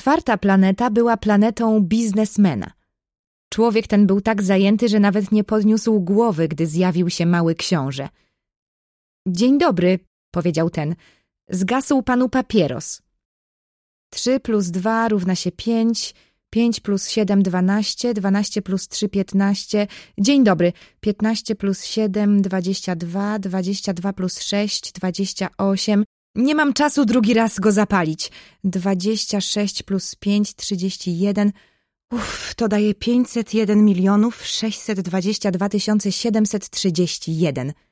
4. planeta była planetą biznesmena. Człowiek ten był tak zajęty, że nawet nie podniósł głowy, gdy zjawił się mały książę. Dzień dobry, powiedział ten. Zgasł panu papieros. 3 plus 2 równa się 5, 5 plus 7 12, 12 plus 3 15. Dzień dobry, 15 plus 7 22, 22 plus 6 28. Nie mam czasu drugi raz go zapalić. 26 plus 5 31. To daje 501 622 731.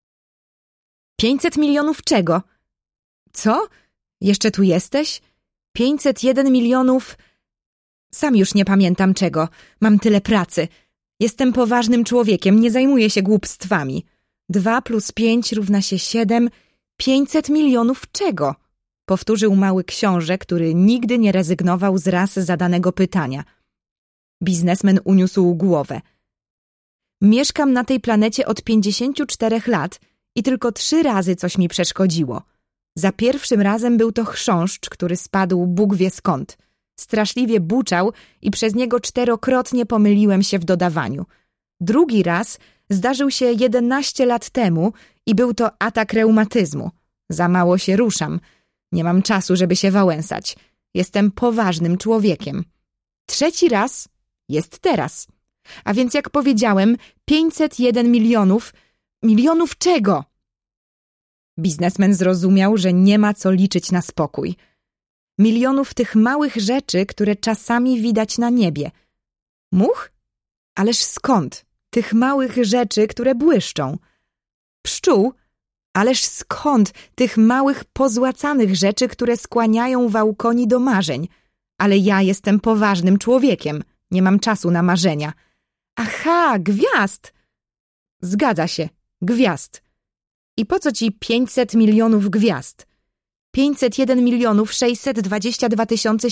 500 milionów czego? Co? Jeszcze tu jesteś? 501 milionów... Sam już nie pamiętam czego. Mam tyle pracy. Jestem poważnym człowiekiem, nie zajmuję się głupstwami. 2 plus 5 równa się 7. 500 milionów czego? Powtórzył mały książę, który nigdy nie rezygnował z raz zadanego pytania. Biznesmen uniósł głowę. Mieszkam na tej planecie od 54 lat i tylko 3 razy coś mi przeszkodziło. Za pierwszym razem był to chrząszcz, który spadł Bóg wie skąd. Straszliwie buczał i przez niego 4-krotnie pomyliłem się w dodawaniu. Drugi raz zdarzył się 11 lat temu i był to atak reumatyzmu. Za mało się ruszam. Nie mam czasu, żeby się wałęsać. Jestem poważnym człowiekiem. 3. raz jest teraz. A więc jak powiedziałem, 501 milionów... Milionów czego? Biznesmen zrozumiał, że nie ma co liczyć na spokój. Milionów tych małych rzeczy, które czasami widać na niebie. Much? Ależ skąd? Tych małych rzeczy, które błyszczą. Pszczół? Ależ skąd? Tych małych, pozłacanych rzeczy, które skłaniają wałkoni do marzeń. Ale ja jestem poważnym człowiekiem. Nie mam czasu na marzenia. Aha, gwiazd! Zgadza się, gwiazd. I po co ci 500 milionów gwiazd? 501 milionów 622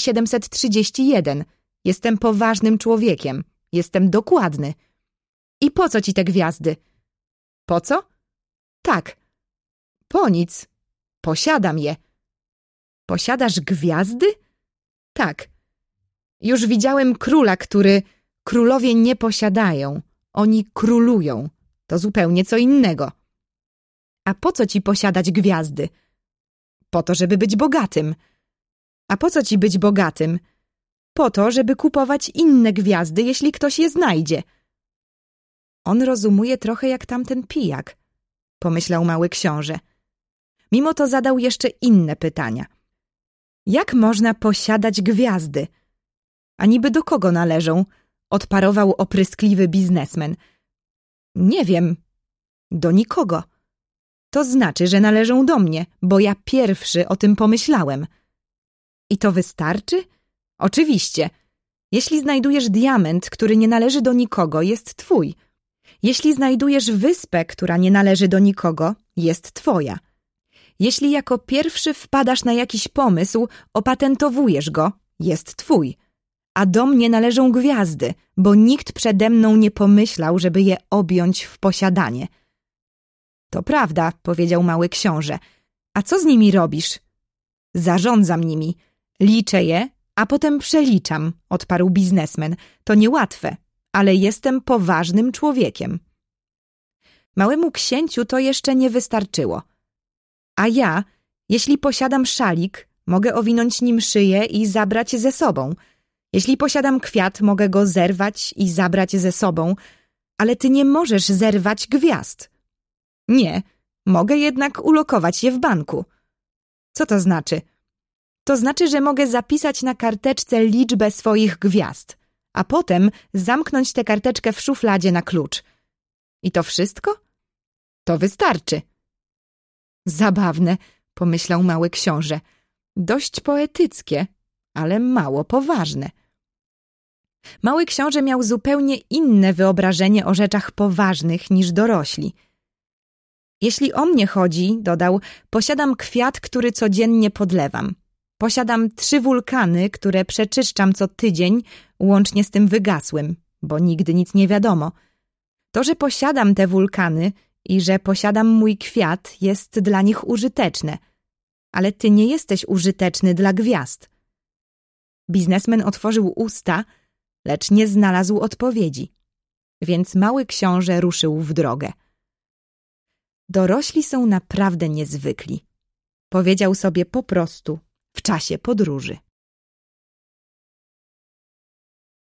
731. Jestem poważnym człowiekiem. Jestem dokładny. I po co ci te gwiazdy? Po co? Tak. Po nic. Posiadam je. Posiadasz gwiazdy? Tak. Już widziałem króla, który... Królowie nie posiadają. Oni królują. To zupełnie co innego. A po co ci posiadać gwiazdy? Po to, żeby być bogatym. A po co ci być bogatym? Po to, żeby kupować inne gwiazdy, jeśli ktoś je znajdzie. On rozumuje trochę jak tamten pijak, pomyślał mały książę. Mimo to zadał jeszcze inne pytania. Jak można posiadać gwiazdy? A niby do kogo należą? Odparował opryskliwy biznesmen. Nie wiem. Do nikogo. To znaczy, że należą do mnie, bo ja pierwszy o tym pomyślałem. I to wystarczy? Oczywiście. Jeśli znajdujesz diament, który nie należy do nikogo, jest twój. Jeśli znajdujesz wyspę, która nie należy do nikogo, jest twoja. Jeśli jako pierwszy wpadasz na jakiś pomysł, opatentowujesz go, jest twój. A do mnie należą gwiazdy, bo nikt przede mną nie pomyślał, żeby je objąć w posiadanie. To prawda, powiedział mały książę. A co z nimi robisz? Zarządzam nimi. Liczę je, a potem przeliczam, odparł biznesmen. To niełatwe, ale jestem poważnym człowiekiem. Małemu księciu to jeszcze nie wystarczyło. A ja, jeśli posiadam szalik, mogę owinąć nim szyję i zabrać ze sobą. Jeśli posiadam kwiat, mogę go zerwać i zabrać ze sobą, ale ty nie możesz zerwać gwiazd. Nie, mogę jednak ulokować je w banku. Co to znaczy? To znaczy, że mogę zapisać na karteczce liczbę swoich gwiazd, a potem zamknąć tę karteczkę w szufladzie na klucz. I to wszystko? To wystarczy. Zabawne, pomyślał mały książę. Dość poetyckie, ale mało poważne. Mały książę miał zupełnie inne wyobrażenie o rzeczach poważnych niż dorośli. Jeśli o mnie chodzi, dodał, posiadam kwiat, który codziennie podlewam. Posiadam 3 wulkany, które przeczyszczam co tydzień, łącznie z tym wygasłym, bo nigdy nic nie wiadomo. To, że posiadam te wulkany i że posiadam mój kwiat, jest dla nich użyteczne. Ale ty nie jesteś użyteczny dla gwiazd. Biznesmen otworzył usta, lecz nie znalazł odpowiedzi, więc mały książę ruszył w drogę. Dorośli są naprawdę niezwykli, powiedział sobie po prostu w czasie podróży.